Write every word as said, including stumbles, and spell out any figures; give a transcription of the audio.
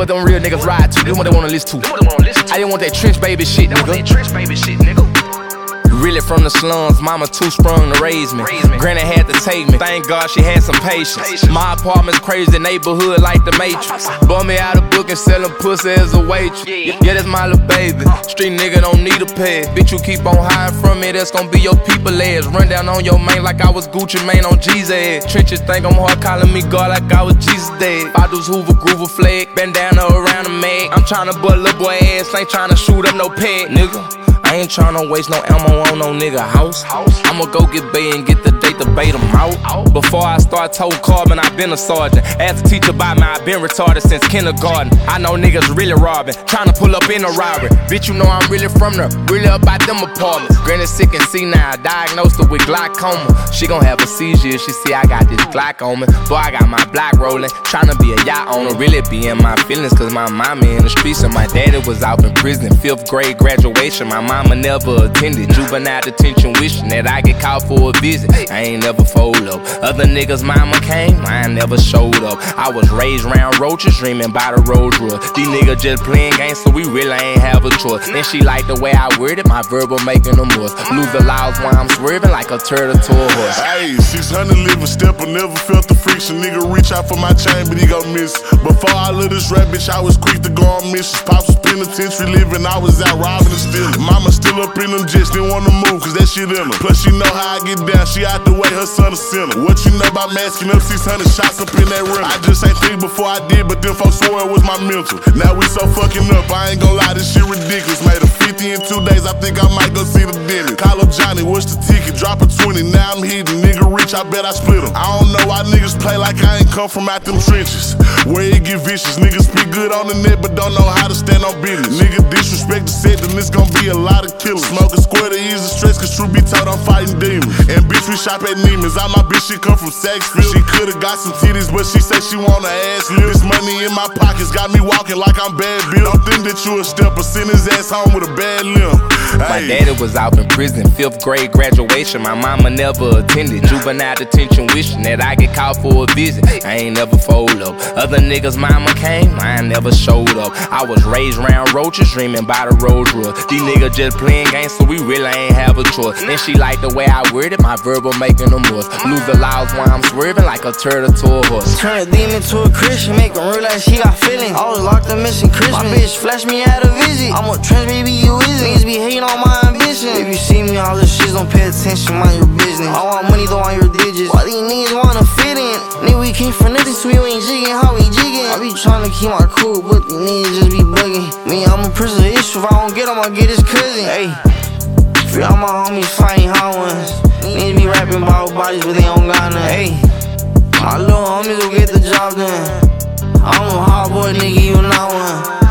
what them real niggas ride to. This what they wanna listen to. I didn't want that trench baby shit, nigga. Really from the slums, mama too sprung to raise me. Granny had to take me, thank God she had some patience. My apartment's crazy, neighborhood like the Matrix. Bought me out a book and sellin' pussy as a waitress. Yeah, that's my little baby. Street nigga don't need a pad. Bitch, you keep on hiding from me, that's gon' be your people ass. Run down on your main like I was Gucci Mane on Jesus ass. Trenches think I'm hard, calling me God like I was Jesus dead. Fathers Hoover, Groover flag, bandana around the mag. I'm tryna butt little boy ass, ain't tryna shoot up no peg, nigga. I ain't tryna waste no ammo on no nigga house. I'ma go get Bay and get the date to bait them out. Before I start told carbon, I been a sergeant. Asked the teacher about me, I been retarded since kindergarten. I know niggas really robbing, tryna pull up in a robbery. Bitch, you know I'm really from there, really about them apartments. Granny sick and senile, diagnosed her with glaucoma. She gon' have a seizure if she see I got this Glock on me. Boy, I got my block rolling, tryna be a yacht owner. Really be in my feelings, cause my mama in the streets and my daddy was out in prison. Fifth grade graduation, my mama Mama never attended juvenile detention, wishing that I get called for a visit. I ain't never fold up. Other niggas' mama came, I never showed up. I was raised round roaches, dreaming by the road rule. These niggas just playing games, so we really ain't have a choice. And she like the way I worded, my verbal making them worse. Lose the laws while I'm swerving like a turtle to a horse. Hey, six hundred living stepper, never felt the friction. Nigga reach out for my chain, but he gon' miss. Before I love this rap bitch, I was quick to go on missions. Pops was penitentiary living, I was out robbing and stealing. Mama still up in them jets, didn't wanna move, cause that shit in her. Plus she know how I get down, she out the way, her son a sinner. What you know about masking up six hundred shots up in that rim? I just ain't think before I did, but them folks swore it was my mental. Now we so fucking up, I ain't gon' lie, this shit ridiculous. Made a fifty in two days, I think I might go see the dentist. Call up Johnny, what's the ticket? Drop a twenty, now I'm hitting. Nigga rich, I bet I split him. I don't know why niggas play like I ain't come from out them trenches. Where it get vicious, niggas speak good on the net, but don't know how to stand on business. Nigga disrespect the set, then it's gon' be a lot of killers. Smoke a square to ease the stress, cause truth be told, I'm fighting demons. And bitch, we shop at Neiman's. All my bitch, she come from Saxfield. She could've got some titties, but she say she want a ass lift. This money in my pockets got me walking like I'm bad built. Don't think that you a stepper, send his ass home with a bad limp. My daddy was out in prison, fifth grade graduation. My mama never attended juvenile detention, wishing that I get called for a visit. I ain't never fold up. Other niggas' mama came, I never showed up. I was raised round roaches, dreaming by the road rule. These niggas just playing games, so we really ain't have a choice. And she like the way I worded, my verbal making them worse. Lose the laws while I'm swerving like a turtle to a horse. Turn a demon to a Christian, make him realize he got feelings. I was locked up missing Christmas. My bitch flashed me at a visit. I'm a trans, baby, you is it. Niggas be hating on my ambition. If you see me all this shit, don't pay attention, mind your business. I want money, though, on your digits. Why these niggas wanna fit in? Nigga, we came for nothing, so we ain't jigging, how we jigging? I be trying to keep my cool, but these niggas just be bugging. Me, I'm a prisoner of issue, if I don't get him, I'll get his cousin. Hey, free all my homies fighting hot ones. Niggas be rapping about bodies, but they don't got none. Hey, my little homies will get the job done. I'm a hard boy, nigga, you not one.